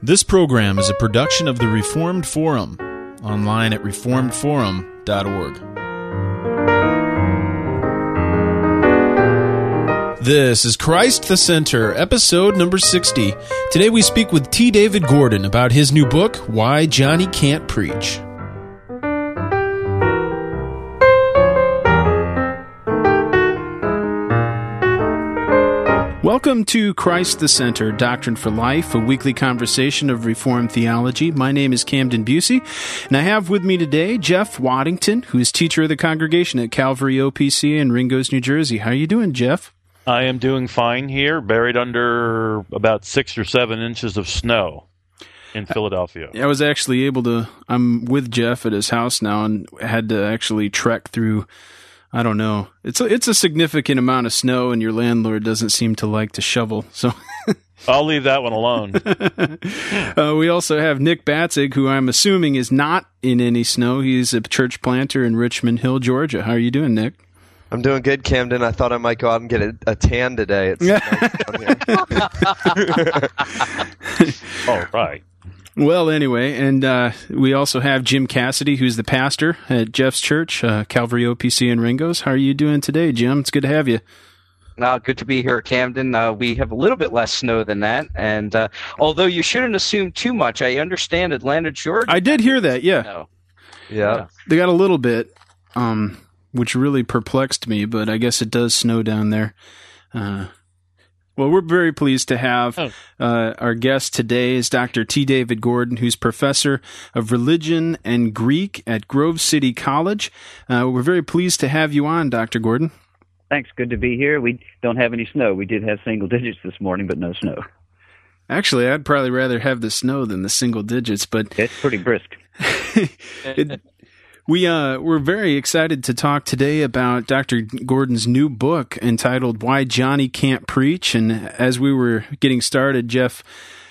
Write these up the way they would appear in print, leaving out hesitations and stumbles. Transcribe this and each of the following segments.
This program is a production of the Reformed Forum, online at reformedforum.org. This is Christ the Center, episode number 60. Today we speak with T. David Gordon about his new book, Why Johnny Can't Preach. Welcome to Christ the Center, Doctrine for Life, a weekly conversation of Reformed theology. My name is Camden Busey, and I have with me today Jeff Waddington, who is teacher of the congregation at Calvary OPC in Ringgoes, New Jersey. How are you doing, Jeff? I am doing fine here, buried under about 6 or 7 inches of snow in Philadelphia. I was actually I'm with Jeff at his house now and had to actually trek through, I don't know. It's a significant amount of snow, and your landlord doesn't seem to like to shovel. So I'll leave that one alone. We also have Nick Batzig, who I'm assuming is not in any snow. He's a church planter in Richmond Hill, Georgia. How are you doing, Nick? I'm doing good, Camden. I thought I might go out and get a tan today. It's nice down here. Oh, right. Well, anyway, and we also have Jim Cassidy, who's the pastor at Jeff's church, Calvary OPC in Ringgoes. How are you doing today, Jim? It's good to have you. Good to be here, Camden. We have a little bit less snow than that, and although you shouldn't assume too much, I understand Atlanta, Georgia. I did hear that, yeah. No. Yeah. They got a little bit, which really perplexed me, but I guess it does snow down there. Well, we're very pleased to have our guest today is Dr. T. David Gordon, who's professor of religion and Greek at Grove City College. We're very pleased to have you on, Dr. Gordon. Thanks. Good to be here. We don't have any snow. We did have single digits this morning, but no snow. Actually, I'd probably rather have the snow than the single digits, but it's pretty brisk. We're very excited to talk today about Dr. Gordon's new book entitled Why Johnny Can't Preach. And as we were getting started, Jeff,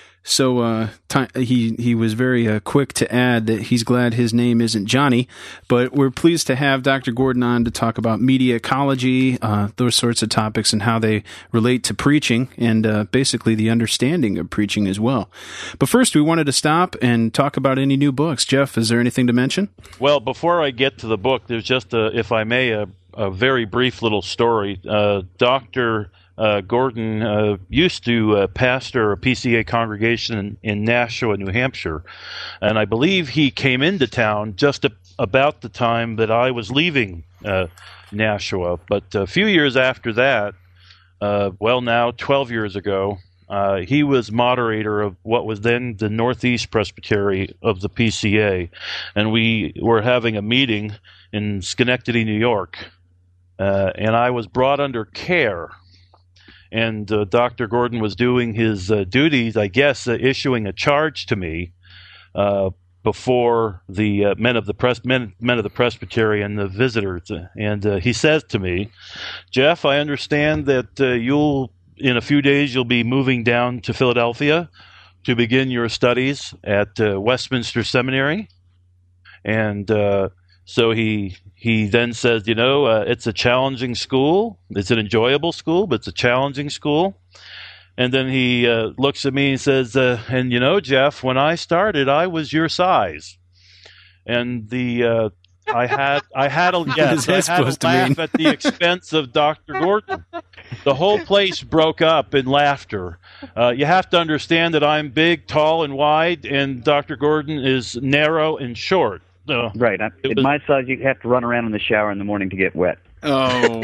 he was very quick to add that he's glad his name isn't Johnny, but we're pleased to have Dr. Gordon on to talk about media ecology, those sorts of topics and how they relate to preaching and basically the understanding of preaching as well. But first, we wanted to stop and talk about any new books. Jeff, is there anything to mention? Well, before I get to the book, there's just, if I may, a very brief little story. Dr. Gordon used to pastor a PCA congregation in Nashua, New Hampshire, and I believe he came into town just about the time that I was leaving Nashua. But a few years after that, now 12 years ago, he was moderator of what was then the Northeast Presbytery of the PCA, and we were having a meeting in Schenectady, New York, and I was brought under care. And Dr. Gordon was doing his duties, I guess, issuing a charge to me before the men of the presbytery and the visitors. And he says to me, "Jeff, I understand that in a few days you'll be moving down to Philadelphia to begin your studies at Westminster Seminary." And so he then says, it's a challenging school. It's an enjoyable school, but it's a challenging school. And then he looks at me and says, Jeff, when I started, I was your size. And I had a laugh at the expense of Dr. Gordon. The whole place broke up in laughter. You have to understand that I'm big, tall, and wide, and Dr. Gordon is narrow and short. Right. At my size, you have to run around in the shower in the morning to get wet. Oh.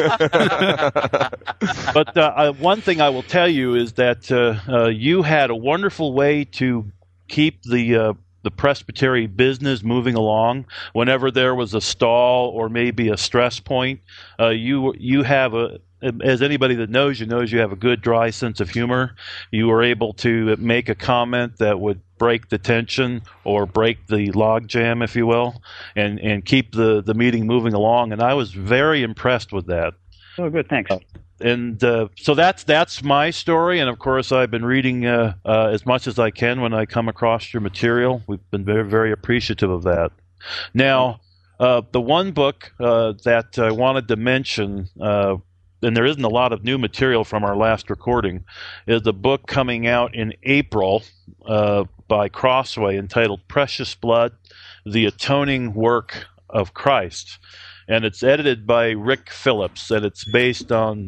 But one thing I will tell you is that you had a wonderful way to keep the presbytery business moving along. Whenever there was a stall or maybe a stress point, you have as anybody that knows you have a good dry sense of humor. You were able to make a comment that would break the tension or break the log jam, if you will, and keep the meeting moving along. And I was very impressed with that. Oh, good. Thanks. And so that's my story. And, of course, I've been reading as much as I can when I come across your material. We've been very, very appreciative of that. Now, the one book that I wanted to mention and there isn't a lot of new material from our last recording, is a book coming out in April by Crossway entitled Precious Blood, The Atoning Work of Christ. And it's edited by Rick Phillips, and it's based on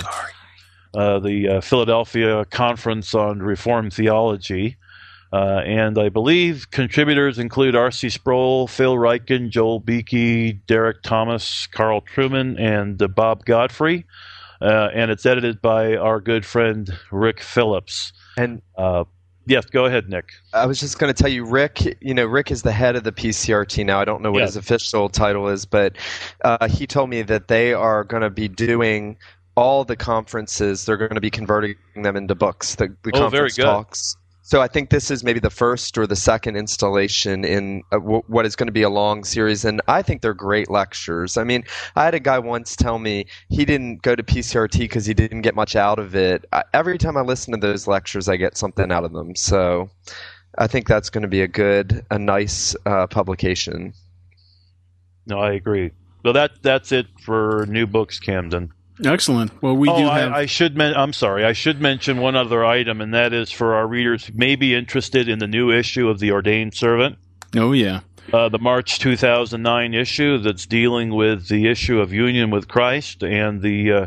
the Philadelphia Conference on Reformed Theology. And I believe contributors include R.C. Sproul, Phil Ryken, Joel Beakey, Derek Thomas, Carl Truman, and Bob Godfrey. And it's edited by our good friend Rick Phillips. And yes, go ahead, Nick. I was just going to tell you, Rick. Rick is the head of the PCRT now. I don't know what his official title is, but he told me that they are going to be doing all the conferences. They're going to be converting them into books. The conference very good. talks. So I think this is maybe the first or the second installation in what is going to be a long series, and I think they're great lectures. I mean, I had a guy once tell me he didn't go to PCRT because he didn't get much out of it. Every time I listen to those lectures, I get something out of them. So I think that's going to be a nice publication. No, I agree. So that's it for new books, Camden. Excellent. Well, we do have. I'm sorry. I should mention one other item, and that is for our readers who may be interested in the new issue of The Ordained Servant. Oh, yeah. The March 2009 issue that's dealing with the issue of union with Christ and the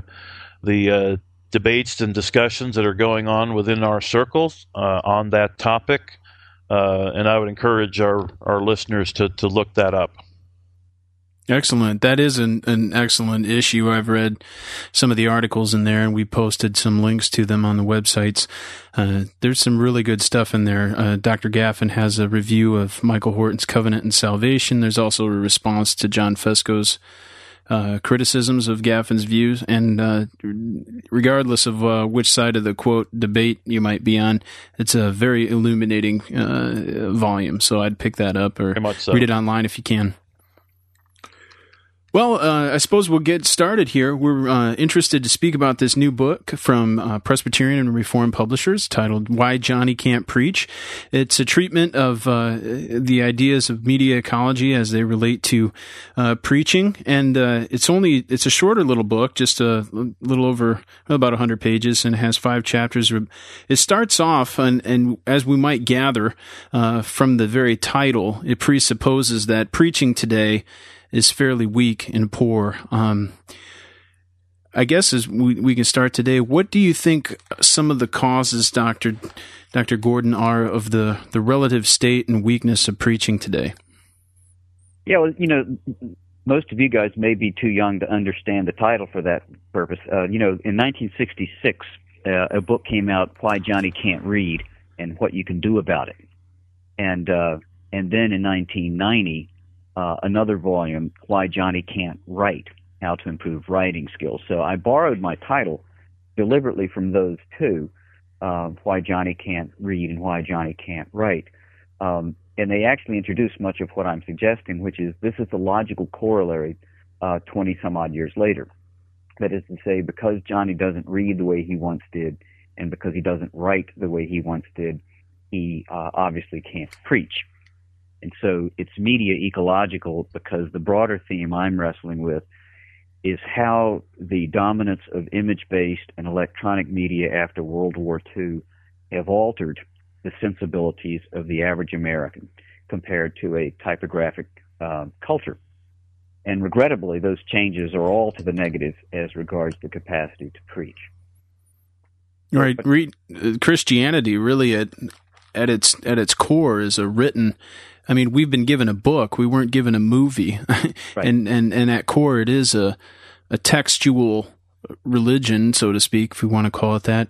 debates and discussions that are going on within our circles on that topic. And I would encourage our listeners to look that up. Excellent. That is an excellent issue. I've read some of the articles in there, and we posted some links to them on the websites. There's some really good stuff in there. Dr. Gaffin has a review of Michael Horton's Covenant and Salvation. There's also a response to John Fesco's criticisms of Gaffin's views. And regardless of which side of the, quote, debate you might be on, it's a very illuminating volume. So I'd pick that up or read it online if you can. Well, I suppose we'll get started here. We're interested to speak about this new book from Presbyterian and Reformed Publishers titled Why Johnny Can't Preach. It's a treatment of the ideas of media ecology as they relate to preaching. And it's a shorter little book, just a little over about 100 pages, and it has 5 chapters. It starts off, and as we might gather from the very title, it presupposes that preaching today is fairly weak and poor. I guess as we can start today, what do you think some of the causes, Dr. Gordon, are of the relative state and weakness of preaching today? Yeah, well, most of you guys may be too young to understand the title for that purpose. In 1966, a book came out, Why Johnny Can't Read and What You Can Do About It. And then in 1990, another volume, Why Johnny Can't Write, How to Improve Writing Skills. So I borrowed my title deliberately from those two, Why Johnny Can't Read and Why Johnny Can't Write. And they actually introduce much of what I'm suggesting, which is this is the logical corollary 20-some-odd years later. That is to say, because Johnny doesn't read the way he once did, and because he doesn't write the way he once did, he obviously can't preach. And so it's media ecological because the broader theme I'm wrestling with is how the dominance of image-based and electronic media after World War II have altered the sensibilities of the average American compared to a typographic culture. And regrettably, those changes are all to the negative as regards the capacity to preach. Right. Christianity really at its core is a written. I mean, we've been given a book. We weren't given a movie. Right. And at core, it is a textual religion, so to speak, if we want to call it that.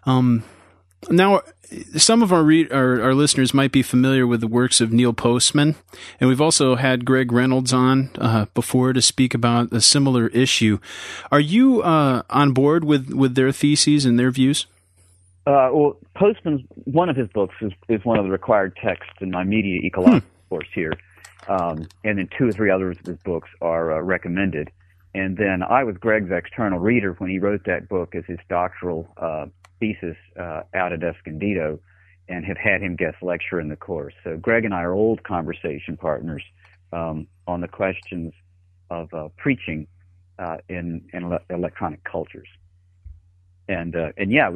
Now, some of our listeners might be familiar with the works of Neil Postman, and we've also had Greg Reynolds on before to speak about a similar issue. Are you on board with their theses and their views? Well, Postman's, one of his books is one of the required texts in my media ecology course here. And then 2 or 3 others of his books are recommended. And then I was Greg's external reader when he wrote that book as his doctoral thesis out at Escondido, and have had him guest lecture in the course. So Greg and I are old conversation partners on the questions of preaching in electronic cultures. And yeah,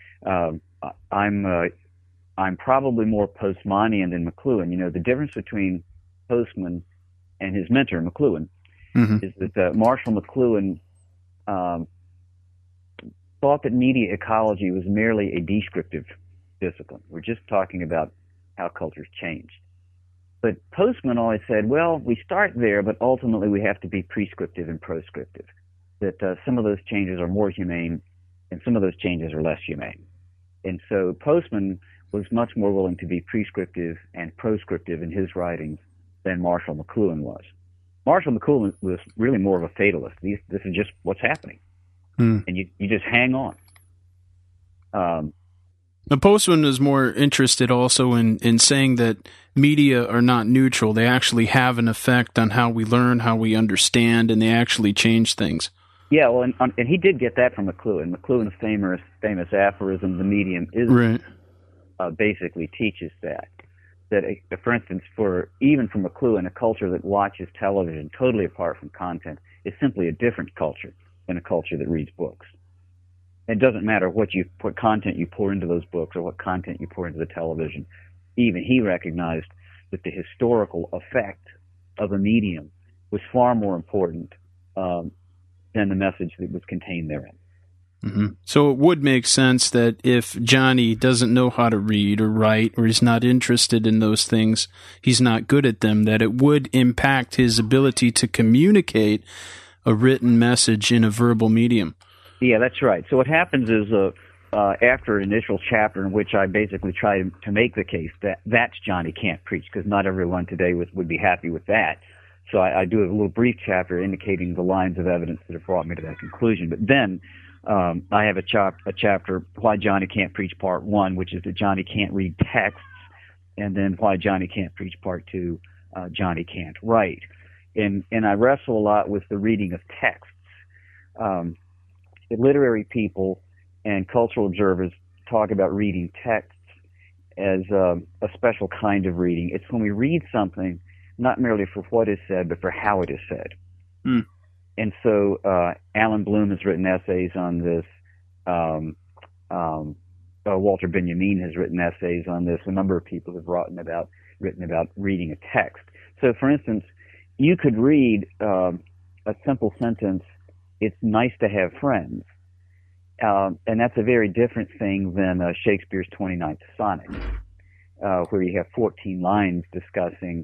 I'm probably more Postmanian than McLuhan. You know, the difference between Postman and his mentor McLuhan is that Marshall McLuhan thought that media ecology was merely a descriptive discipline. We're just talking about how cultures changed. But Postman always said, well, we start there, but ultimately we have to be prescriptive and proscriptive, that some of those changes are more humane and some of those changes are less humane. And so Postman was much more willing to be prescriptive and proscriptive in his writings than Marshall McLuhan was. Marshall McLuhan was really more of a fatalist. This is just what's happening. And you just hang on. The Postman is more interested also in saying that media are not neutral. They actually have an effect on how we learn, how we understand, and they actually change things. Yeah, well, and he did get that from McLuhan. McLuhan's famous aphorism, "The medium is," right. Basically teaches that, for instance, even for McLuhan, a culture that watches television totally apart from content is simply a different culture than a culture that reads books. It doesn't matter what content you pour into those books or what content you pour into the television. Even he recognized that the historical effect of a medium was far more important than the message that was contained therein. Mm-hmm. So it would make sense that if Johnny doesn't know how to read or write, or he's not interested in those things, he's not good at them, that it would impact his ability to communicate a written message in a verbal medium. Yeah, that's right. So what happens is after an initial chapter in which I basically try to make the case that that's Johnny Can't Preach, because not everyone today would be happy with that. So I do a little brief chapter indicating the lines of evidence that have brought me to that conclusion. But then I have a chapter, Why Johnny Can't Preach Part 1, which is that Johnny can't read texts, and then Why Johnny Can't Preach Part 2, Johnny can't write. And I wrestle a lot with the reading of texts. Literary people and cultural observers talk about reading texts as a special kind of reading. It's when we read something not merely for what is said, but for how it is said. And so Alan Bloom has written essays on this. Walter Benjamin has written essays on this. A number of people have written about reading a text. So, for instance, you could read a simple sentence, "It's nice to have friends," and that's a very different thing than Shakespeare's 29th Sonnet, where you have 14 lines discussing,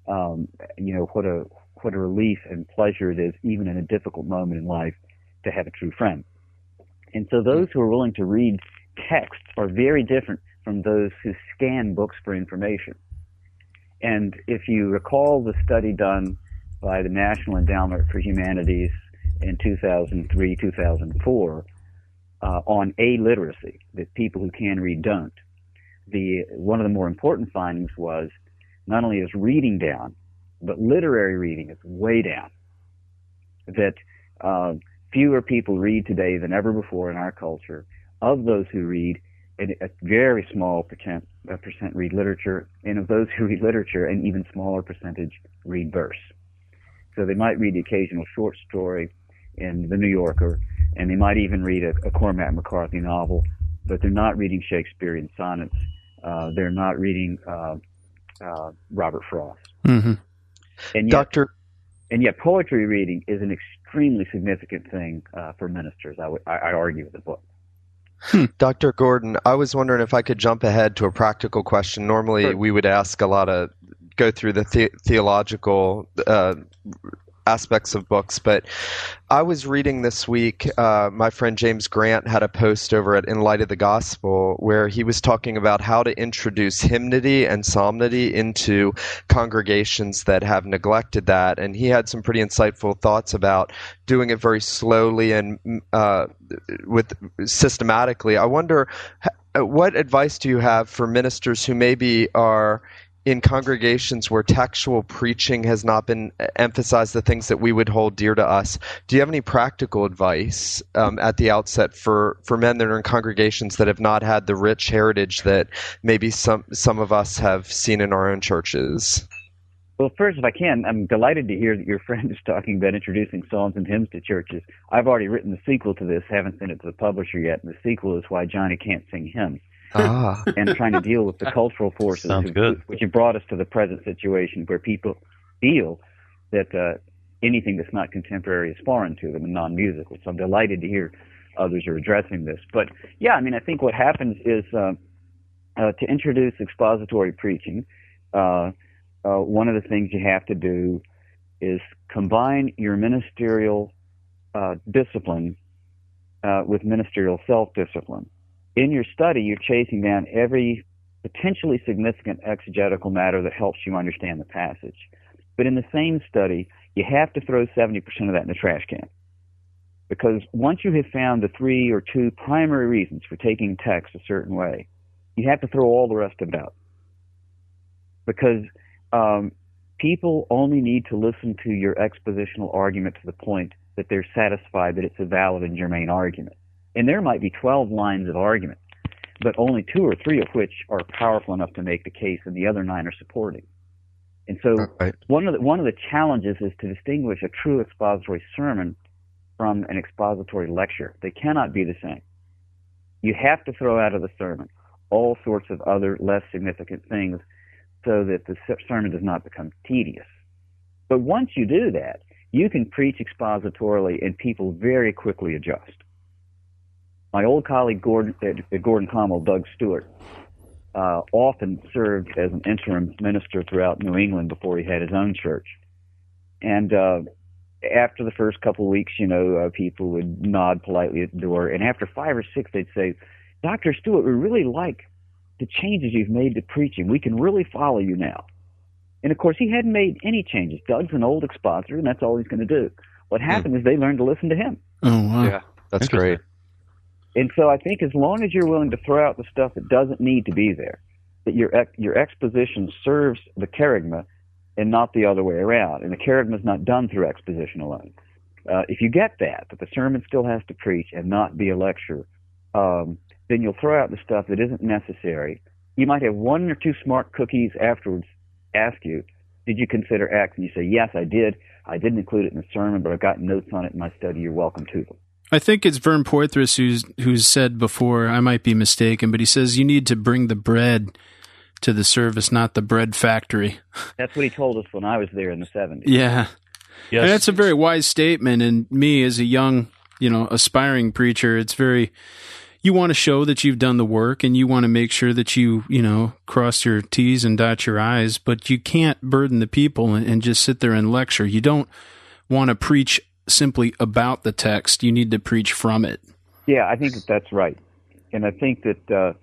what a relief and pleasure it is, even in a difficult moment in life, to have a true friend. And so those who are willing to read texts are very different from those who scan books for information. And if you recall the study done by the National Endowment for Humanities in 2003, 2004, on illiteracy, that people who can read don't, one of the more important findings was not only is reading down, but literary reading is way down. That fewer people read today than ever before in our culture. Of those who read, a very small percent read literature, and of those who read literature, an even smaller percentage read verse. So they might read the occasional short story in the New Yorker, and they might even read a Cormac McCarthy novel, but they're not reading Shakespearean sonnets. They're not reading Robert Frost. Mm-hmm. And yet, poetry reading is an extremely significant thing for ministers. I argue with the book. Dr. Gordon, I was wondering if I could jump ahead to a practical question. Normally, we would ask go through the theological aspects of books, but I was reading this week, my friend James Grant had a post over at In Light of the Gospel where he was talking about how to introduce hymnody and psalmody into congregations that have neglected that, and he had some pretty insightful thoughts about doing it very slowly and systematically. I wonder, what advice do you have for ministers who maybe are in congregations where textual preaching has not been emphasized, the things that we would hold dear to us? Do you have any practical advice at the outset for men that are in congregations that have not had the rich heritage that maybe some of us have seen in our own churches? Well, first, if I can, I'm delighted to hear that your friend is talking about introducing songs and hymns to churches. I've already written the sequel to this, haven't sent it to the publisher yet, and the sequel is Why Johnny Can't Sing Hymns. And trying to deal with the cultural forces which have brought us to the present situation where people feel that anything that's not contemporary is foreign to them and non-musical. So I'm delighted to hear others are addressing this. But yeah, I mean, I think what happens is to introduce expository preaching, one of the things you have to do is combine your ministerial discipline with ministerial self-discipline. In your study, you're chasing down every potentially significant exegetical matter that helps you understand the passage. But in the same study, you have to throw 70% of that in the trash can. Because once you have found the 3 or 2 primary reasons for taking text a certain way, you have to throw all the rest of it out. Because people only need to listen to your expositional argument to the point that they're satisfied that it's a valid and germane argument. And there might be 12 lines of argument, but only 2 or 3 of which are powerful enough to make the case, and the other 9 are supporting. And so one of the challenges is to distinguish a true expository sermon from an expository lecture. They cannot be the same. You have to throw out of the sermon all sorts of other less significant things so that the sermon does not become tedious. But once you do that, you can preach expositorily and people very quickly adjust. My old colleague at Gordon Conwell, Doug Stewart, often served as an interim minister throughout New England before he had his own church. And after the first couple of weeks, people would nod politely at the door. And after 5 or 6, they'd say, Dr. Stewart, we really like the changes you've made to preaching. We can really follow you now. And, of course, he hadn't made any changes. Doug's an old expositor, and that's all he's going to do. What happened is they learned to listen to him. Oh, wow. Yeah, that's great. And so I think as long as you're willing to throw out the stuff that doesn't need to be there, that your exposition serves the kerygma and not the other way around. And the kerygma is not done through exposition alone. If you get that the sermon still has to preach and not be a lecture, then you'll throw out the stuff that isn't necessary. You might have 1 or 2 smart cookies afterwards ask you, did you consider X? And you say, yes, I did. I didn't include it in the sermon, but I've got notes on it in my study. You're welcome to them. I think it's Vern Poythress who's said before, I might be mistaken, but he says you need to bring the bread to the service, not the bread factory. That's what he told us when I was there in the 70s. Yeah. Yes. And that's a very wise statement. And me as a young, aspiring preacher, it's you want to show that you've done the work and you want to make sure that you cross your T's and dot your I's, but you can't burden the people and just sit there and lecture. You don't want to preach simply about the text. You need to preach from it. Yeah, I think that's right. And I think that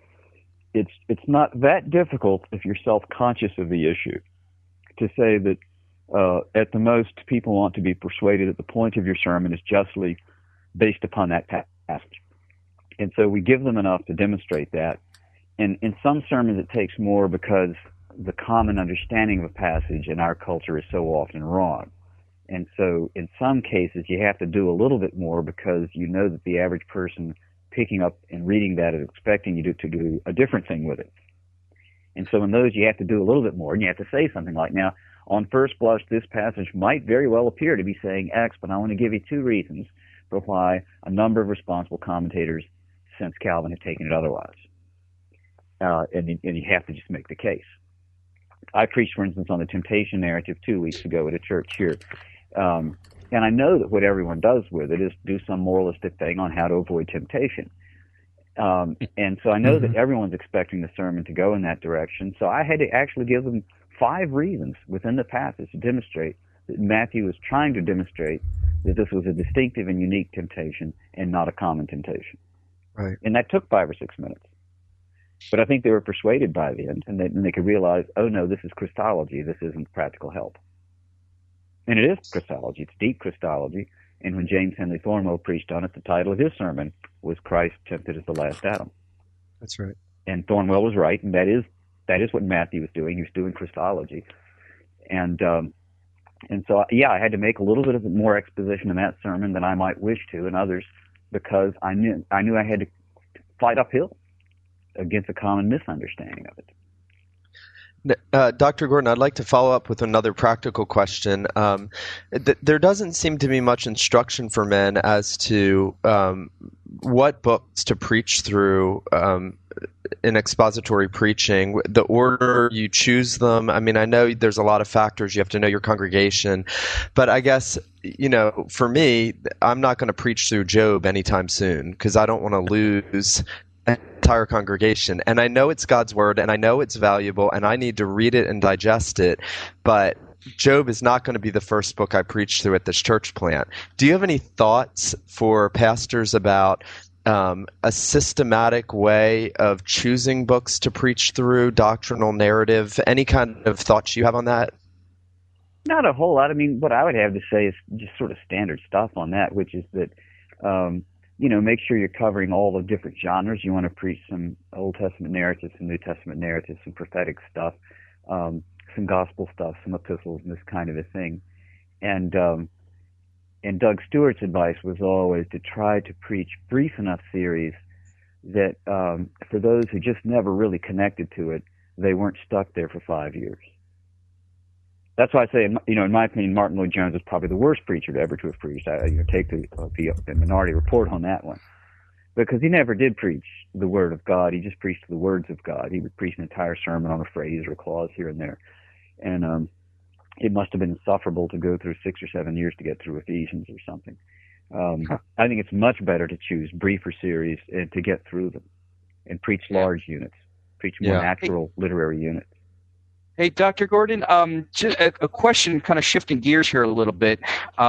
it's not that difficult if you're self-conscious of the issue to say that at the most people want to be persuaded that the point of your sermon is justly based upon that passage. And so we give them enough to demonstrate that. And in some sermons it takes more because the common understanding of a passage in our culture is so often wrong. And so in some cases, you have to do a little bit more because you know that the average person picking up and reading that is expecting you to do a different thing with it. And so in those, you have to do a little bit more, and you have to say something like, now, on first blush, this passage might very well appear to be saying X, but I want to give you 2 reasons for why a number of responsible commentators since Calvin have taken it otherwise. And you have to just make the case. I preached, for instance, on the temptation narrative 2 weeks ago at a church here. And I know that what everyone does with it is do some moralistic thing on how to avoid temptation. And so I know that everyone's expecting the sermon to go in that direction. So I had to actually give them 5 reasons within the passage to demonstrate that Matthew was trying to demonstrate that this was a distinctive and unique temptation and not a common temptation. Right. And that took 5 or 6 minutes. But I think they were persuaded by the end, and they could realize, oh no, this is Christology. This isn't practical help. And it is Christology. It's deep Christology. And when James Henry Thornwell preached on it, the title of his sermon was Christ Tempted as the Last Adam. That's right. And Thornwell was right, and that is what Matthew was doing. He was doing Christology. And so, yeah, I had to make a little bit of more exposition in that sermon than I might wish to in others because I knew I had to fight uphill against a common misunderstanding of it. Dr. Gordon, I'd like to follow up with another practical question. There doesn't seem to be much instruction for men as to what books to preach through in expository preaching, the order you choose them. I mean, I know there's a lot of factors. You have to know your congregation. But I guess, for me, I'm not going to preach through Job anytime soon because I don't want to lose an entire congregation. And I know it's God's word and I know it's valuable and I need to read it and digest it. But Job is not going to be the first book I preach through at this church plant. Do you have any thoughts for pastors about a systematic way of choosing books to preach through, doctrinal narrative? Any kind of thoughts you have on that? Not a whole lot. I mean, what I would have to say is just sort of standard stuff on that, which is that, make sure you're covering all the different genres. You want to preach some Old Testament narratives, some New Testament narratives, some prophetic stuff, some gospel stuff, some epistles, and this kind of a thing. And Doug Stewart's advice was always to try to preach brief enough series that for those who just never really connected to it, they weren't stuck there for 5 years. That's why I say, in my opinion, Martin Lloyd-Jones is probably the worst preacher ever to have preached. I take the Minority Report on that one. Because he never did preach the Word of God. He just preached the words of God. He would preach an entire sermon on a phrase or a clause here and there. And it must have been insufferable to go through 6 or 7 years to get through Ephesians or something. I think it's much better to choose briefer series and to get through them and preach large units, preach more natural literary units. Hey, Dr. Gordon, just a question, kind of shifting gears here a little bit.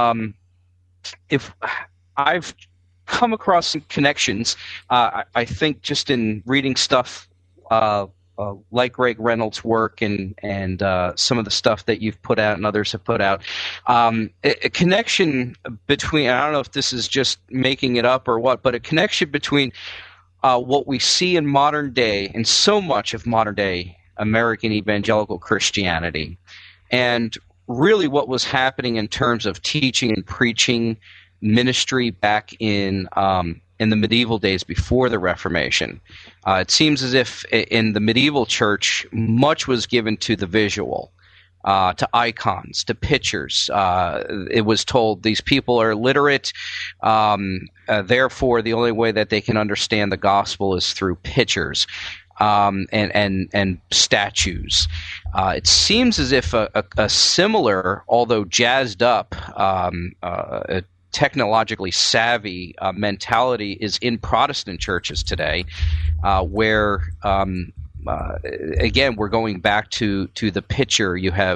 If I've come across some connections, I think just in reading stuff like Greg Reynolds' work and some of the stuff that you've put out and others have put out, a connection between, I don't know if this is just making it up or what, but a connection between what we see in modern day, and so much of modern day American evangelical Christianity, and really what was happening in terms of teaching and preaching ministry back in the medieval days before the Reformation. It seems as if in the medieval church, much was given to the visual, to icons, to pictures. It was told these people are illiterate, therefore the only way that they can understand the gospel is through pictures. And statues. It seems as if a similar, although jazzed up, technologically savvy mentality is in Protestant churches today, where again, we're going back to the picture. You have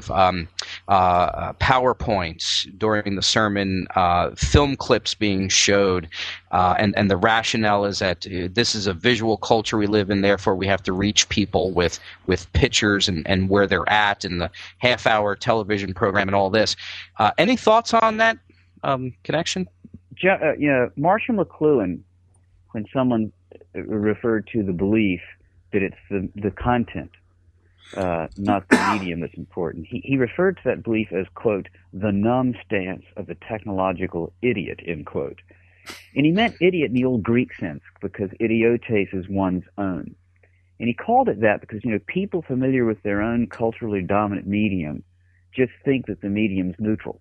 PowerPoints during the sermon, film clips being showed, and the rationale is that this is a visual culture we live in, therefore we have to reach people with pictures and where they're at, and the half-hour television program and all this. Any thoughts on that connection? Marshall McLuhan, when someone referred to the belief that it's the content, not the medium that's important. He referred to that belief as, quote, the numb stance of the technological idiot, end quote. And he meant idiot in the old Greek sense, because idiotes is one's own. And he called it that because, people familiar with their own culturally dominant medium just think that the medium's neutral.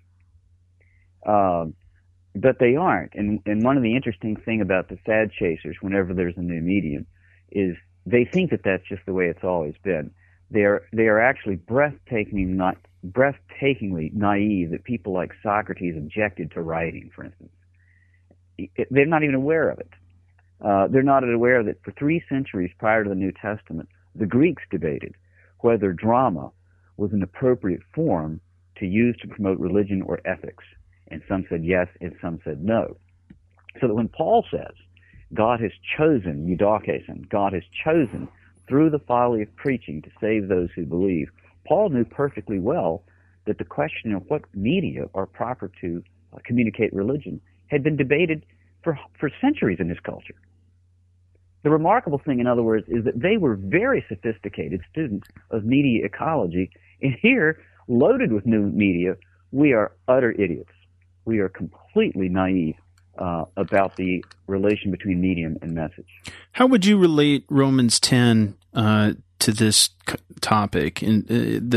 But they aren't. And one of the interesting thing about the fad chasers, whenever there's a new medium, is they think that that's just the way it's always been. They are actually breathtakingly naive that people like Socrates objected to writing, for instance. They're not even aware of it. They're not aware that for 3 centuries prior to the New Testament, the Greeks debated whether drama was an appropriate form to use to promote religion or ethics. And some said yes, and some said no. So that when Paul says, God has chosen, eudokeson, God has chosen through the folly of preaching to save those who believe, Paul knew perfectly well that the question of what media are proper to communicate religion had been debated for centuries in his culture. The remarkable thing, in other words, is that they were very sophisticated students of media ecology, and here, loaded with new media, we are utter idiots. We are completely naive about the relation between medium and message. How would you relate Romans 10 to this topic, and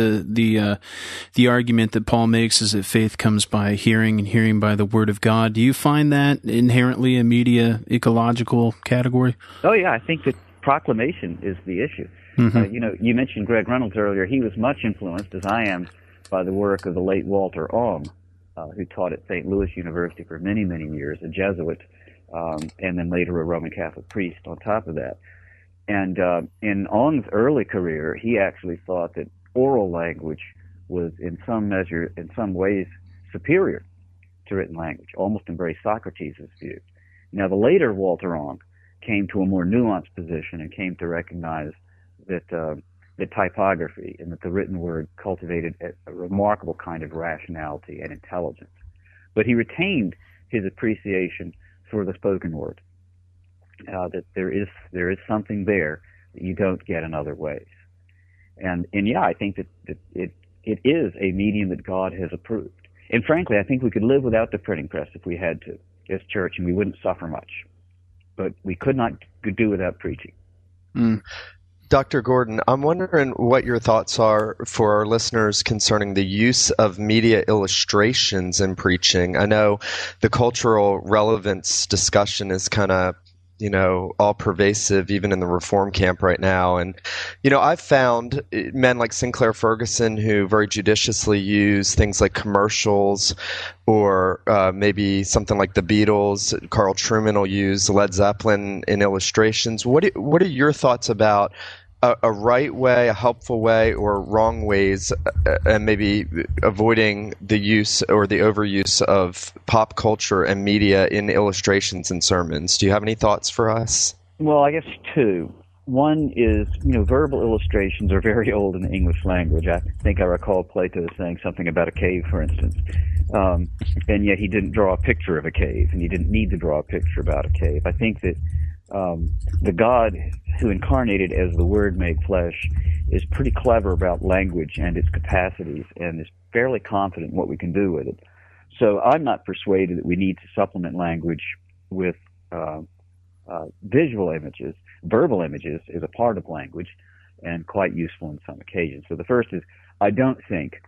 the argument that Paul makes is that faith comes by hearing, and hearing by the Word of God. Do you find that inherently a media ecological category? Oh yeah, I think that proclamation is the issue. Mm-hmm. You mentioned Greg Reynolds earlier. He was much influenced, as I am, by the work of the late Walter Ong, who taught at St. Louis University for many, many years, a Jesuit, and then later a Roman Catholic priest on top of that. And in Ong's early career, he actually thought that oral language was in some measure, in some ways, superior to written language, almost embraced Socrates' view. Now, the later Walter Ong came to a more nuanced position and came to recognize that typography and that the written word cultivated a remarkable kind of rationality and intelligence. But he retained his appreciation for the spoken word, that there is something there that you don't get in other ways. And yeah, I think that it is a medium that God has approved. And frankly, I think we could live without the printing press if we had to, as church, and we wouldn't suffer much. But we could not do without preaching. Mm. Dr. Gordon, I'm wondering what your thoughts are for our listeners concerning the use of media illustrations in preaching. I know the cultural relevance discussion is kind of, all pervasive, even in the reform camp right now. And, I've found men like Sinclair Ferguson who very judiciously use things like commercials or maybe something like the Beatles. Carl Trueman will use Led Zeppelin in illustrations. What are your thoughts about a right way, a helpful way, or wrong ways, and maybe avoiding the use or the overuse of pop culture and media in illustrations and sermons? Do you have any thoughts for us? Well, I guess two. One is, verbal illustrations are very old in the English language. I think I recall Plato saying something about a cave, for instance. And yet he didn't draw a picture of a cave, and he didn't need to draw a picture about a cave. I think that the God who incarnated as the Word made flesh is pretty clever about language and its capacities, and is fairly confident in what we can do with it. So I'm not persuaded that we need to supplement language with visual images. Verbal images is a part of language and quite useful in some occasions. So the first is, I don't think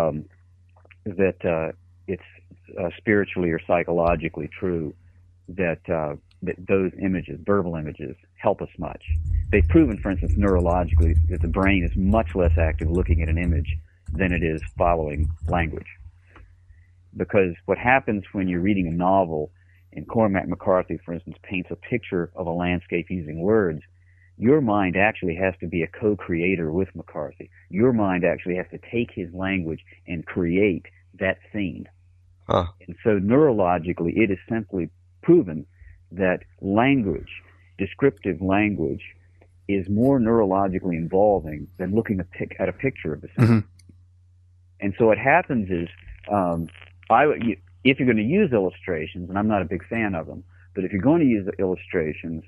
that it's spiritually or psychologically true that those images, verbal images, help us much. They've proven, for instance, neurologically, that the brain is much less active looking at an image than it is following language. Because what happens when you're reading a novel, and Cormac McCarthy, for instance, paints a picture of a landscape using words, your mind actually has to be a co-creator with McCarthy. Your mind actually has to take his language and create that scene. Huh. And so neurologically, it is simply proven that language, descriptive language, is more neurologically involving than looking at a picture of the scene. Mm-hmm. And so what happens is, if you're going to use illustrations, and I'm not a big fan of them, but if you're going to use illustrations,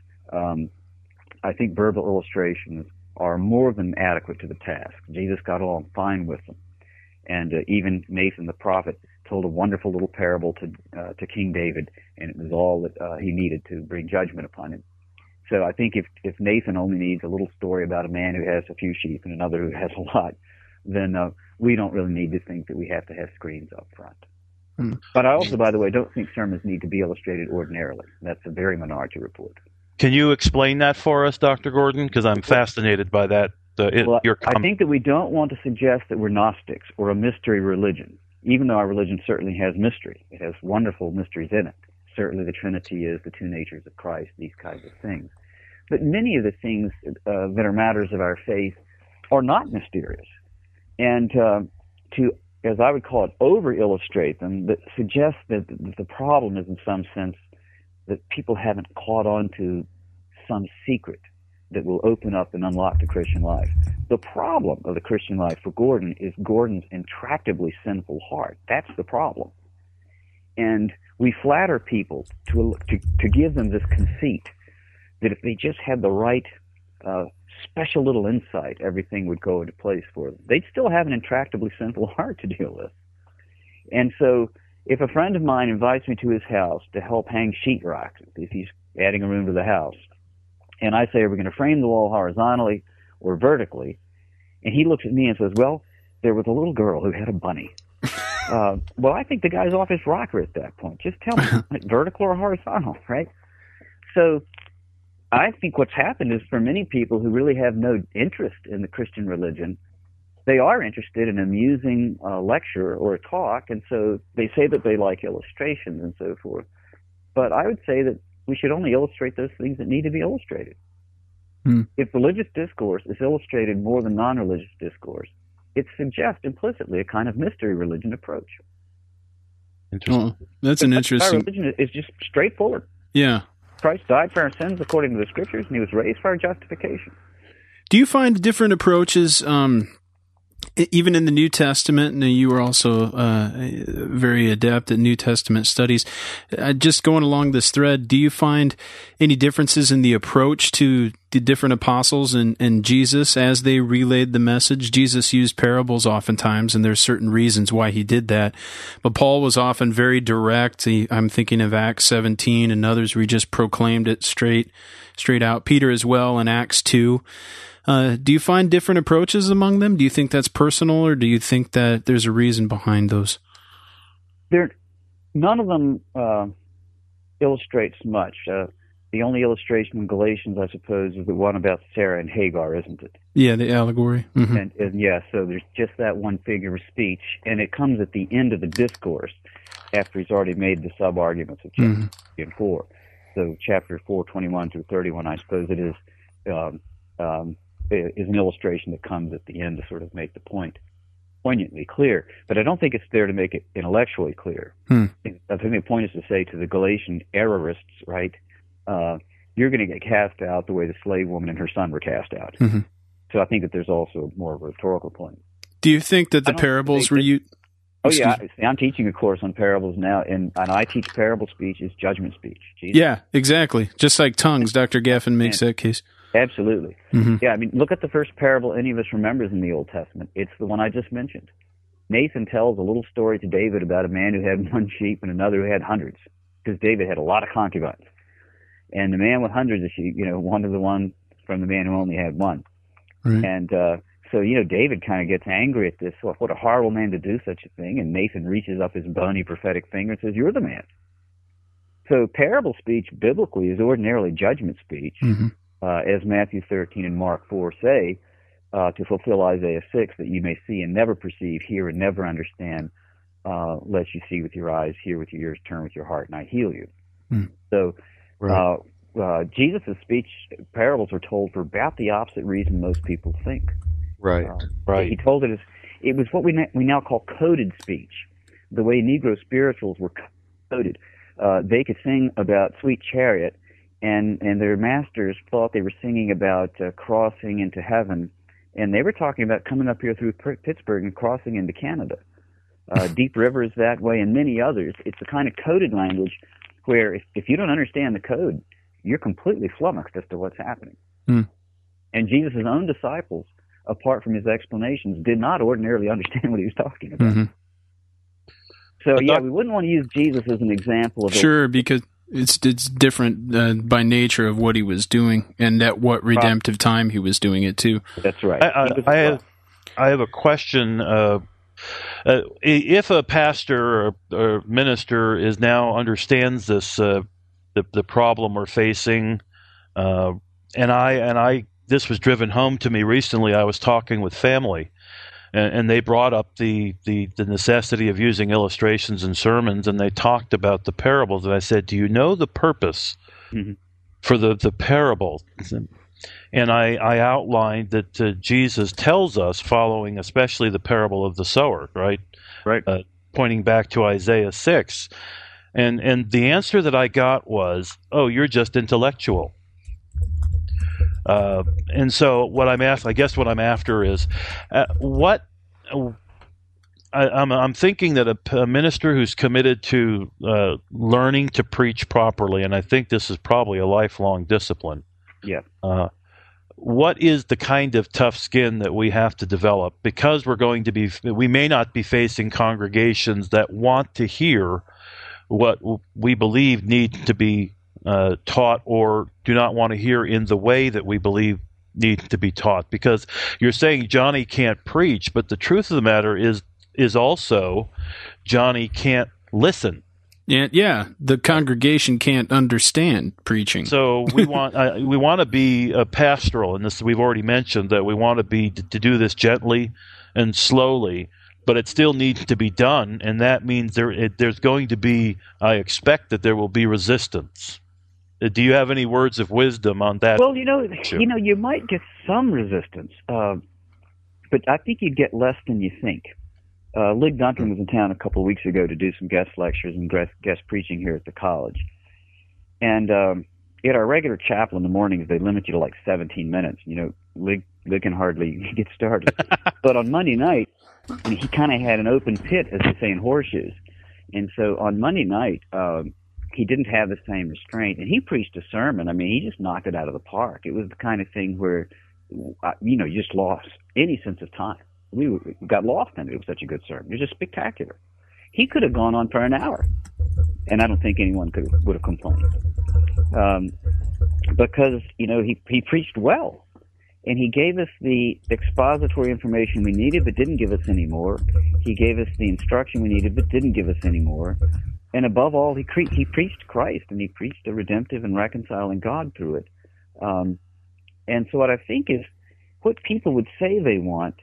I think verbal illustrations are more than adequate to the task. Jesus got along fine with them. And even Nathan the prophet told a wonderful little parable to King David, and it was all that he needed to bring judgment upon him. So I think if Nathan only needs a little story about a man who has a few sheep and another who has a lot, then we don't really need to think that we have to have screens up front. Hmm. But I also, by the way, don't think sermons need to be illustrated ordinarily. That's a very minority report. Can you explain that for us, Dr. Gordon? Because I'm fascinated by that. I think that we don't want to suggest that we're Gnostics or a mystery religion, even though our religion certainly has mystery. It has wonderful mysteries in it. Certainly the Trinity is, the two natures of Christ, these kinds of things. But many of the things that are matters of our faith are not mysterious. And to, as I would call it, over-illustrate them, that suggests that the problem is in some sense that people haven't caught on to some secret that will open up and unlock the Christian life. The problem of the Christian life for Gordon is Gordon's intractably sinful heart. That's the problem. And we flatter people to give them this conceit that if they just had the right special little insight, everything would go into place for them. They'd still have an intractably sinful heart to deal with. And so if a friend of mine invites me to his house to help hang sheetrock, if he's adding a room to the house, and I say, are we going to frame the wall horizontally, or vertically. And he looks at me and says, well, there was a little girl who had a bunny. Well, I think the guy's off his rocker at that point. Just tell me, vertical or horizontal, right? So I think what's happened is for many people who really have no interest in the Christian religion, they are interested in an amusing lecture or a talk, and so they say that they like illustrations and so forth. But I would say that we should only illustrate those things that need to be illustrated. If religious discourse is illustrated more than non-religious discourse, it suggests implicitly a kind of mystery religion approach. Interesting. Oh, that's an interesting... Our religion is just straightforward. Yeah. Christ died for our sins according to the Scriptures, and he was raised for our justification. Do you find different approaches, even in the New Testament, and you were also very adept at New Testament studies, just going along this thread, do you find any differences in the approach to the different apostles and Jesus as they relayed the message? Jesus used parables oftentimes, and there's certain reasons why he did that. But Paul was often very direct. I'm thinking of Acts 17 and others where he just proclaimed it straight out. Peter as well in Acts 2. Do you find different approaches among them? Do you think that's personal, or do you think that there's a reason behind those? None of them illustrates much. The only illustration in Galatians, I suppose, is the one about Sarah and Hagar, isn't it? Yeah, the allegory. Mm-hmm. And yeah, so there's just that one figure of speech, and it comes at the end of the discourse after he's already made the sub-arguments of chapter 3 and 4. So chapter 4, 21 through 31, I suppose it is an illustration that comes at the end to sort of make the point poignantly clear. But I don't think it's there to make it intellectually clear. I think the point is to say to the Galatian errorists, right, you're going to get cast out the way the slave woman and her son were cast out. Mm-hmm. So I think that there's also more of a rhetorical point. Do you think that the parables were you? Oh, yeah. I'm teaching a course on parables now, and I teach parable speech is judgment speech. Jesus. Yeah, exactly. Just like tongues, Dr. Gaffin makes that case. Absolutely. Mm-hmm. Yeah, I mean, look at the first parable any of us remembers in the Old Testament. It's the one I just mentioned. Nathan tells a little story to David about a man who had one sheep and another who had hundreds, because David had a lot of concubines. And the man with hundreds of sheep, wanted the one from the man who only had one. Right. And so, David kind of gets angry at this. Well, what a horrible man to do such a thing. And Nathan reaches up his bony prophetic finger and says, you're the man. So parable speech biblically is ordinarily judgment speech. Mm-hmm. As Matthew 13 and Mark 4 say, to fulfill Isaiah 6, that you may see and never perceive, hear and never understand, lest you see with your eyes, hear with your ears, turn with your heart, and I heal you. Mm. So Jesus' speech parables are told for about the opposite reason most people think. Right. Right. He told it was what we now call coded speech, the way Negro spirituals were coded. They could sing about Sweet Chariot, and their masters thought they were singing about crossing into heaven, and they were talking about coming up here through Pittsburgh and crossing into Canada. Deep River is that way, and many others. It's a kind of coded language where if you don't understand the code, you're completely flummoxed as to what's happening. Mm. And Jesus' own disciples, apart from his explanations, did not ordinarily understand what he was talking about. Mm-hmm. So, we wouldn't want to use Jesus as an example of... Sure, because it's different by nature of what he was doing and at what redemptive time he was doing it, too. That's right. I have a question. If a pastor or minister now understands this, the problem we're facing, and this was driven home to me recently. I was talking with family, and they brought up the necessity of using illustrations in sermons, and they talked about the parables. And I said, "Do you know the purpose for the parables?" And I outlined that Jesus tells us, following especially the parable of the sower, right, pointing back to Isaiah 6, and the answer that I got was, "Oh, you're just intellectual." And so what I'm after is I'm thinking that a minister who's committed to learning to preach properly, and I think this is probably a lifelong discipline. Yeah. What is the kind of tough skin that we have to develop, because we may not be facing congregations that want to hear what we believe need to be taught, or do not want to hear in the way that we believe need to be taught, because you're saying Johnny can't preach, but the truth of the matter is also Johnny can't listen. Yeah, the congregation can't understand preaching. So we want to be pastoral, and this we've already mentioned that we want to do this gently and slowly, but it still needs to be done, and that means there's going to be, I expect that there will be resistance. Do you have any words of wisdom on that? Well, you might get some resistance, but I think you'd get less than you think. Lig Duncan was in town a couple of weeks ago to do some guest lectures and guest preaching here at the college. And at our regular chapel in the mornings, they limit you to like 17 minutes. Lig can hardly get started. But on Monday night, he kind of had an open pit, as they say in horseshoes. And so on Monday night, he didn't have the same restraint. And he preached a sermon. I mean, he just knocked it out of the park. It was the kind of thing where, you just lost any sense of time. We got lost in it. It was such a good sermon. It was just spectacular. He could have gone on for an hour, and I don't think anyone would have complained, because he preached well, and he gave us the expository information we needed, but didn't give us any more. He gave us the instruction we needed, but didn't give us any more. And above all, he preached Christ, and he preached a redemptive and reconciling God through it. And so what I think is, what people would say they want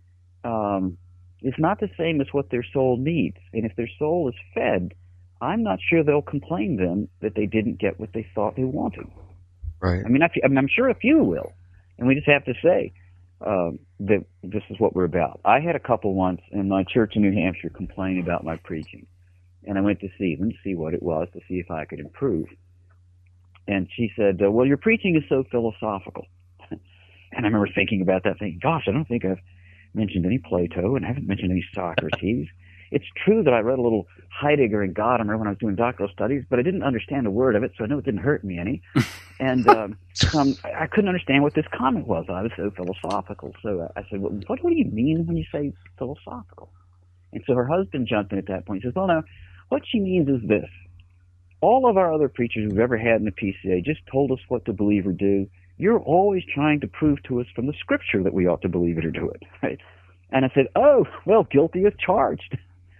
is not the same as what their soul needs. And if their soul is fed, I'm not sure they'll complain then that they didn't get what they thought they wanted. Right. I mean, I'm sure a few will. And we just have to say that this is what we're about. I had a couple once in my church in New Hampshire complain about my preaching. And I went to see them to see what it was, to see if I could improve. And she said, well, your preaching is so philosophical. And I remember thinking about that, thinking, gosh, I don't think I've mentioned any Plato, and I haven't mentioned any Socrates. It's true that I read a little Heidegger and Gadamer when I was doing doctoral studies, but I didn't understand a word of it, so I know it didn't hurt me any. And I couldn't understand what this comment was. I was so philosophical. So I said, well, what do you mean when you say philosophical? And so her husband jumped in at that point. He says, well, now, what she means is this. All of our other preachers we've ever had in the PCA just told us what to believe or do. You're always trying to prove to us from the scripture that we ought to believe it or do it. Right? And I said, oh, well, guilty as charged.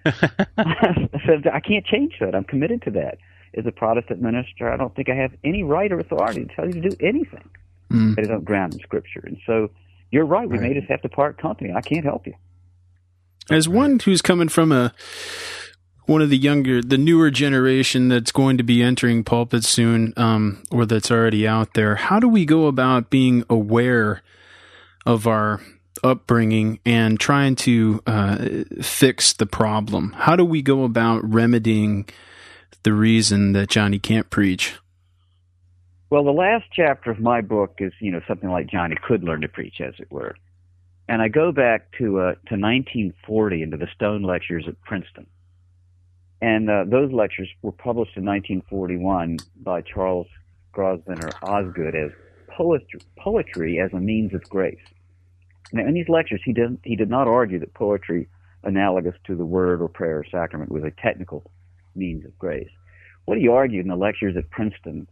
I said, I can't change that. I'm committed to that. As a Protestant minister, I don't think I have any right or authority to tell you to do anything that is not grounded in scripture. And so you're right. We may just have to part company. I can't help you. As one who's coming from one of the newer generation that's going to be entering pulpit soon, or that's already out there, how do we go about being aware of our upbringing and trying to fix the problem? How do we go about remedying the reason that Johnny can't preach? Well, the last chapter of my book is, something like Johnny could learn to preach, as it were. And I go back to 1940 into the Stone Lectures at Princeton. And those lectures were published in 1941 by Charles Grosvenor Osgood as poetry as a means of grace. Now, in these lectures, he did not argue that poetry, analogous to the word or prayer or sacrament, was a technical means of grace. What he argued in the lectures at Princeton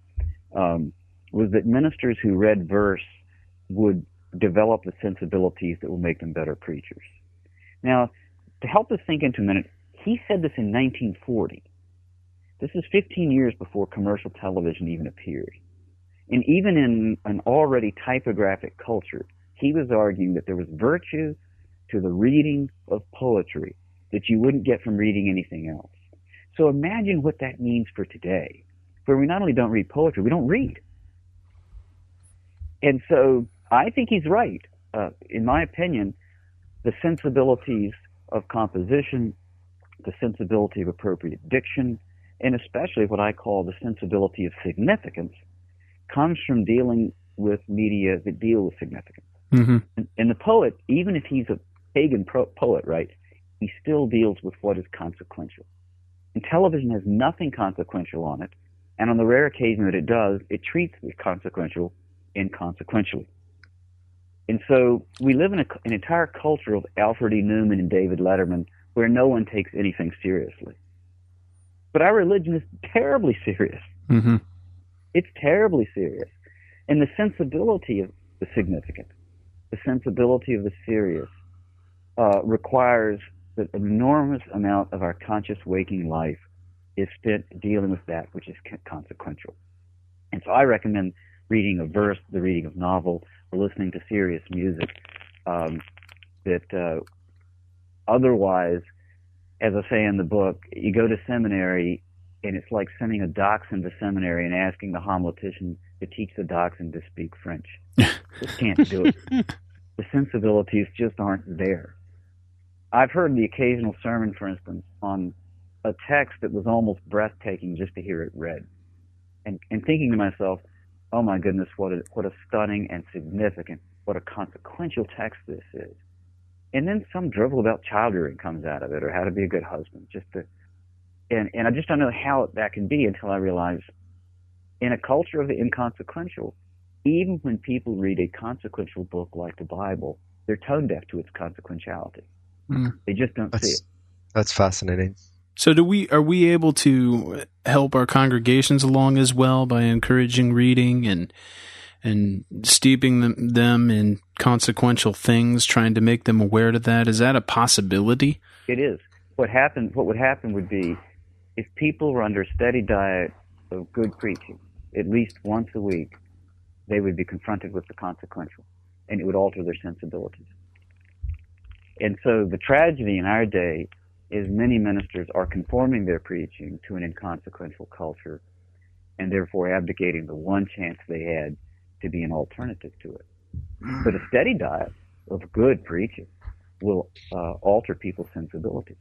was that ministers who read verse would develop the sensibilities that will make them better preachers. Now, to help us think into a minute, he said this in 1940. This is 15 years before commercial television even appeared. And even in an already typographic culture, he was arguing that there was virtue to the reading of poetry that you wouldn't get from reading anything else. So imagine what that means for today, where we not only don't read poetry, we don't read. And so I think he's right. In my opinion, the sensibilities of composition, the sensibility of appropriate diction, and especially what I call the sensibility of significance, comes from dealing with media that deal with significance. Mm-hmm. And the poet, even if he's a pagan poet, right, he still deals with what is consequential. And television has nothing consequential on it, and on the rare occasion that it does, it treats the consequential inconsequentially. And so we live in an entire culture of Alfred E. Newman and David Letterman where no one takes anything seriously. But our religion is terribly serious. Mm-hmm. It's terribly serious. And the sensibility the significant. The sensibility of the serious requires that an enormous amount of our conscious waking life is spent dealing with that which is consequential. And so I recommend reading a verse, the reading of novel, or listening to serious music. Otherwise, as I say in the book, you go to seminary and it's like sending a dachshund to seminary and asking the homiletician to teach the dachshund to speak French. Just can't do it. The sensibilities just aren't there. I've heard the occasional sermon, for instance, on a text that was almost breathtaking just to hear it read. And thinking to myself, oh my goodness, what a stunning and significant, what a consequential text this is. And then some drivel about child rearing comes out of it, or how to be a good husband. And I just don't know how that can be until I realize, in a culture of the inconsequential, even when people read a consequential book like the Bible, they're tone deaf to its consequentiality. They just don't see it. That's fascinating. So are we able to help our congregations along as well by encouraging reading and steeping them in consequential things, trying to make them aware to that? Is that a possibility? It is. What would happen would be, if people were under a steady diet of good preaching, at least once a week, they would be confronted with the consequential, and it would alter their sensibilities. And so the tragedy in our day is many ministers are conforming their preaching to an inconsequential culture, and therefore abdicating the one chance they had to be an alternative to it. But a steady diet of good preaching will alter people's sensibilities.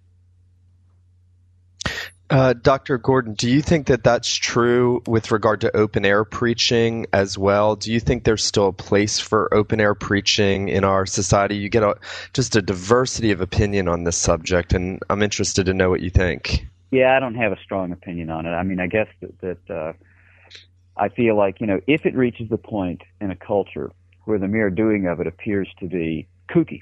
Dr. Gordon, do you think that that's true with regard to open air preaching as well? Do you think there's still a place for open air preaching in our society? You get just a diversity of opinion on this subject, and I'm interested to know what you think. Yeah, I don't have a strong opinion on it. I mean, I guess that I feel like, if it reaches the point in a culture where the mere doing of it appears to be kooky,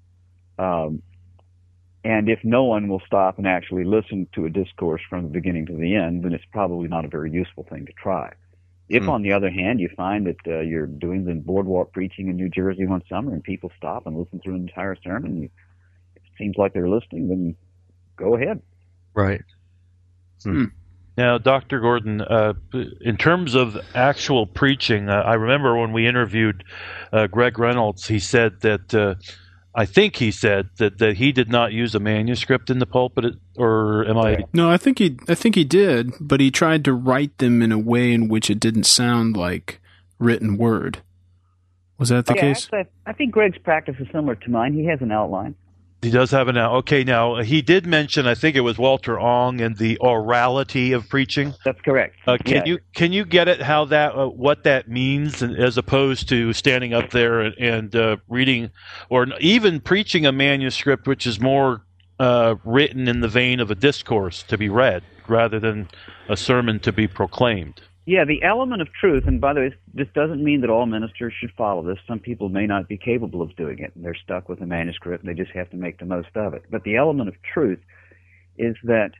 and if no one will stop and actually listen to a discourse from the beginning to the end, then it's probably not a very useful thing to try. If, on the other hand, you find that you're doing the boardwalk preaching in New Jersey one summer and people stop and listen through an entire sermon, it seems like they're listening, then go ahead. Right. Now, Dr. Gordon, in terms of actual preaching, I remember when we interviewed Greg Reynolds, he said that I think he said that he did not use a manuscript in the pulpit, or am I? No, I think he did, but he tried to write them in a way in which it didn't sound like written word. Was that the case? Actually, I think Greg's practice is similar to mine. He has an outline. He does have an outline. Okay, now he did mention, I think it was Walter Ong, and the orality of preaching. That's correct. Can you get at how that what that means, as opposed to standing up there and reading, or even preaching a manuscript, which is more written in the vein of a discourse to be read rather than a sermon to be proclaimed? Yeah, the element of truth, and by the way, this doesn't mean that all ministers should follow this. Some people may not be capable of doing it, and they're stuck with a manuscript, and they just have to make the most of it. But the element of truth is that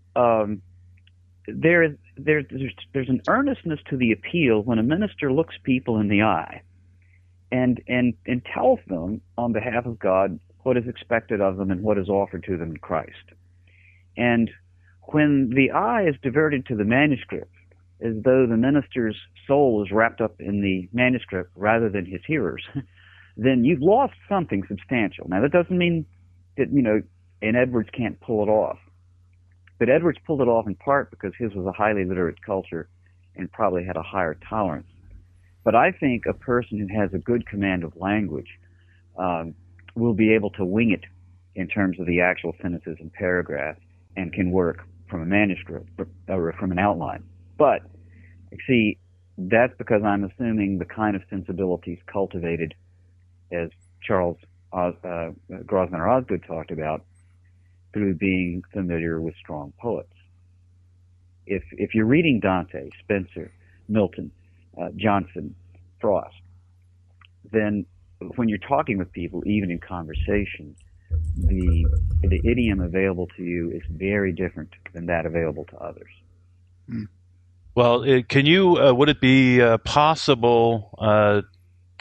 there's an earnestness to the appeal when a minister looks people in the eye and tells them on behalf of God what is expected of them and what is offered to them in Christ. And when the eye is diverted to the manuscript, as though the minister's soul is wrapped up in the manuscript rather than his hearers, then you've lost something substantial. Now, that doesn't mean that, and Edwards can't pull it off. But Edwards pulled it off in part because his was a highly literate culture and probably had a higher tolerance. But I think a person who has a good command of language will be able to wing it in terms of the actual sentences and paragraphs, and can work from a manuscript or from an outline. But, see, that's because I'm assuming the kind of sensibilities cultivated, as Charles Grosvenor Osgood talked about, through being familiar with strong poets. If you're reading Dante, Spencer, Milton, Johnson, Frost, then when you're talking with people, even in conversation, the idiom available to you is very different than that available to others. Well, can you? Would it be possible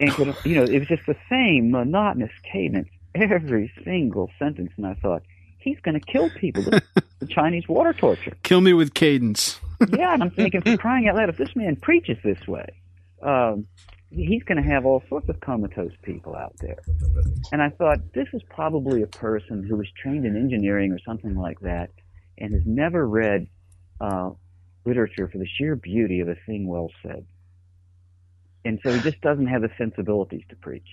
and could, it was just the same monotonous cadence every single sentence, and I thought, he's going to kill people. The Chinese water torture. Kill me with cadence. Yeah, and I'm thinking, for crying out loud, if this man preaches this way, he's going to have all sorts of comatose people out there. And I thought, this is probably a person who was trained in engineering or something like that and has never read literature for the sheer beauty of a thing well said. And so he just doesn't have the sensibilities to preach.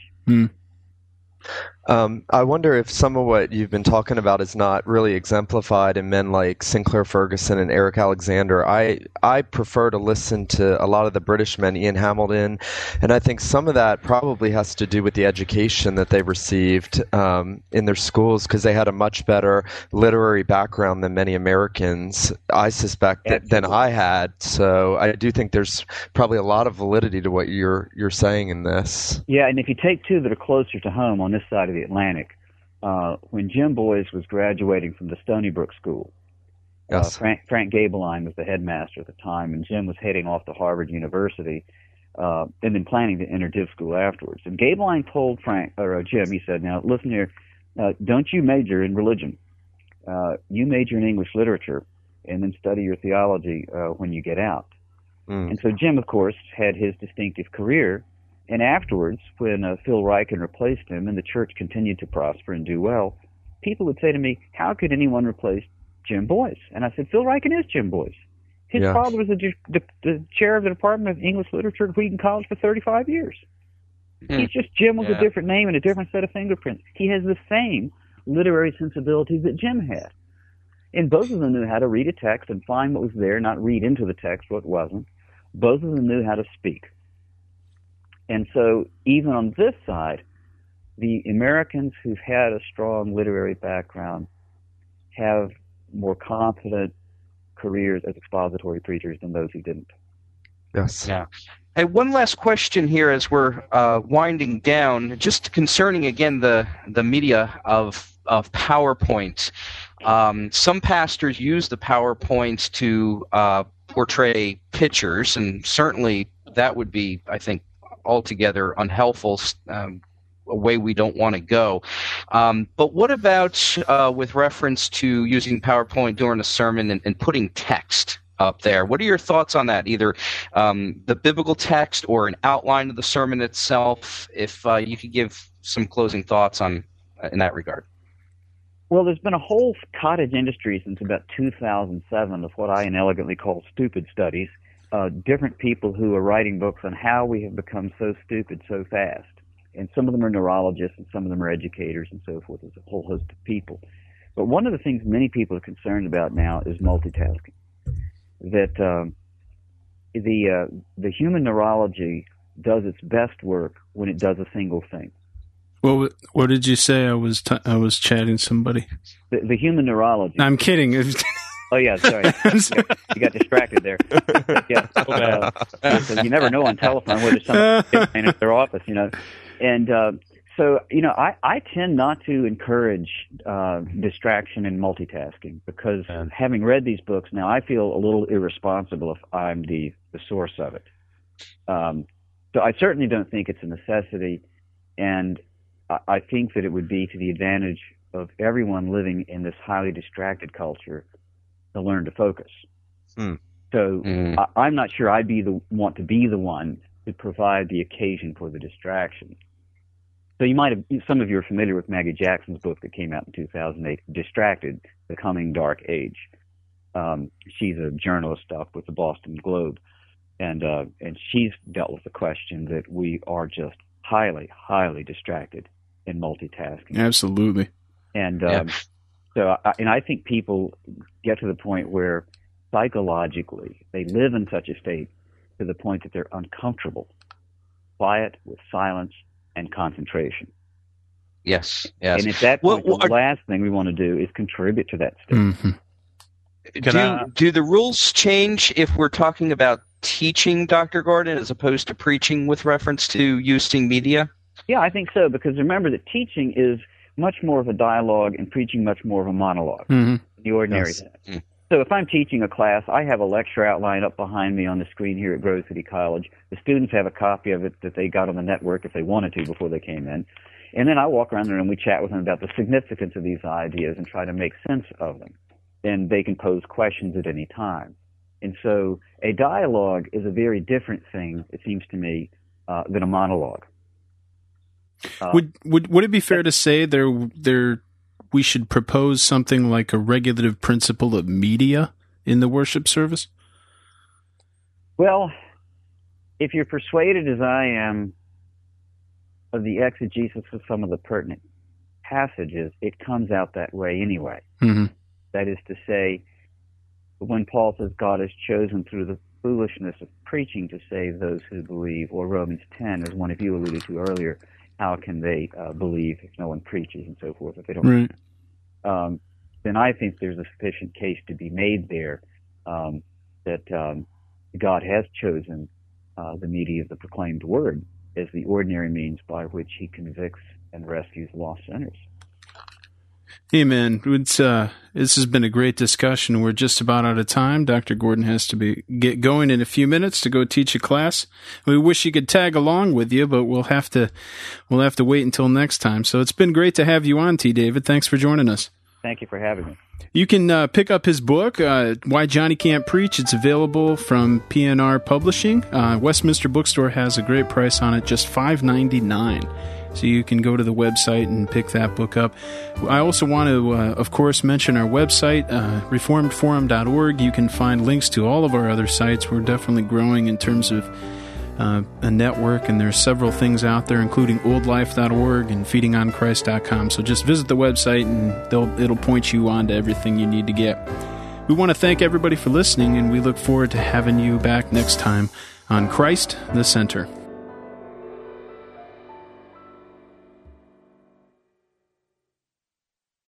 I wonder if some of what you've been talking about is not really exemplified in men like Sinclair Ferguson and Eric Alexander. I prefer to listen to a lot of the British men, Ian Hamilton, and I think some of that probably has to do with the education that they received in their schools, because they had a much better literary background than many Americans, I suspect, than I had. So I do think there's probably a lot of validity to what you're saying in this. Yeah, and if you take two that are closer to home on this side of the Atlantic, when Jim Boys was graduating from the Stony Brook School, yes. Frank Gabeline was the headmaster at the time, and Jim was heading off to Harvard University, and then planning to enter div school afterwards. And Gabeline told Jim, he said, "Now listen here, don't you major in religion? You major in English literature, and then study your theology when you get out." And so Jim, of course, had his distinctive career. And afterwards, when Phil Ryken replaced him and the church continued to prosper and do well, people would say to me, how could anyone replace Jim Boys? And I said, Phil Ryken is Jim Boys. His father was the chair of the Department of English Literature at Wheaton College for 35 years. He's just Jim with a different name and a different set of fingerprints. He has the same literary sensibilities that Jim had. And both of them knew how to read a text and find what was there, not read into the text what wasn't. Both of them knew how to speak. And so even on this side, the Americans who've had a strong literary background have more confident careers as expository preachers than those who didn't. Yes. Yeah. Hey, one last question here as we're winding down, just concerning, again, the media of PowerPoint. Some pastors use the PowerPoint to portray pictures, and certainly that would be, I think, altogether unhelpful, a way we don't want to go. But what about with reference to using PowerPoint during a sermon and putting text up there? What are your thoughts on that? Either the biblical text or an outline of the sermon itself, if you could give some closing thoughts in that regard. Well, there's been a whole cottage industry since about 2007 of what I inelegantly call stupid studies. Different people who are writing books on how we have become so stupid so fast. And some of them are neurologists and some of them are educators and so forth. There's a whole host of people. But one of the things many people are concerned about now is multitasking. That the human neurology does its best work when it does a single thing. Well, what did you say? I was chatting somebody. The human neurology. No, I'm kidding. Oh, yeah, sorry. You got distracted there. Yeah. So you never know on telephone whether someone's in their office, And so, I tend not to encourage distraction and multitasking because having read these books now, I feel a little irresponsible if I'm the source of it. So I certainly don't think it's a necessity, and I think that it would be to the advantage of everyone living in this highly distracted culture to learn to focus. So I'm not sure I'd want to be the one to provide the occasion for the distraction. So some of you are familiar with Maggie Jackson's book that came out in 2008, Distracted, The Coming Dark Age. She's a journalist up with the Boston Globe, and she's dealt with the question that we are just highly, highly distracted in multitasking. Absolutely. And so I think people get to the point where psychologically they live in such a state to the point that they're uncomfortable, quiet with silence and concentration. Yes. And at that point, the last thing we want to do is contribute to that state. Mm-hmm. Do the rules change if we're talking about teaching, Dr. Gordon, as opposed to preaching with reference to using media? Yeah, I think so, because remember that teaching is much more of a dialogue and preaching much more of a monologue. Mm-hmm. The ordinary sense. So if I'm teaching a class, I have a lecture outline up behind me on the screen here at Grove City College. The students have a copy of it that they got on the network if they wanted to before they came in. And then I walk around there and we chat with them about the significance of these ideas and try to make sense of them. And they can pose questions at any time. And so a dialogue is a very different thing, it seems to me, than a monologue. Would it be fair to say we should propose something like a regulative principle of media in the worship service? Well, if you're persuaded, as I am, of the exegesis of some of the pertinent passages, it comes out that way anyway. Mm-hmm. That is to say, when Paul says God has chosen through the foolishness of preaching to save those who believe, or Romans 10, as one of you alluded to earlier, how can they believe if no one preaches and so forth, if they don't? Right. Then I think there's a sufficient case to be made there that God has chosen the media of the proclaimed word as the ordinary means by which he convicts and rescues lost sinners. Amen. This has been a great discussion. We're just about out of time. Dr. Gordon has to get going in a few minutes to go teach a class. We wish he could tag along with you, but we'll have to wait until next time. So it's been great to have you on, T. David. Thanks for joining us. Thank you for having me. You can pick up his book, Why Johnny Can't Preach. It's available from PNR Publishing. Westminster Bookstore has a great price on it, just $5.99. So you can go to the website and pick that book up. I also want to, of course, mention our website, reformedforum.org. You can find links to all of our other sites. We're definitely growing in terms of a network, and there's several things out there, including oldlife.org and feedingonchrist.com. So just visit the website, and it'll point you on to everything you need to get. We want to thank everybody for listening, and we look forward to having you back next time on Christ the Center.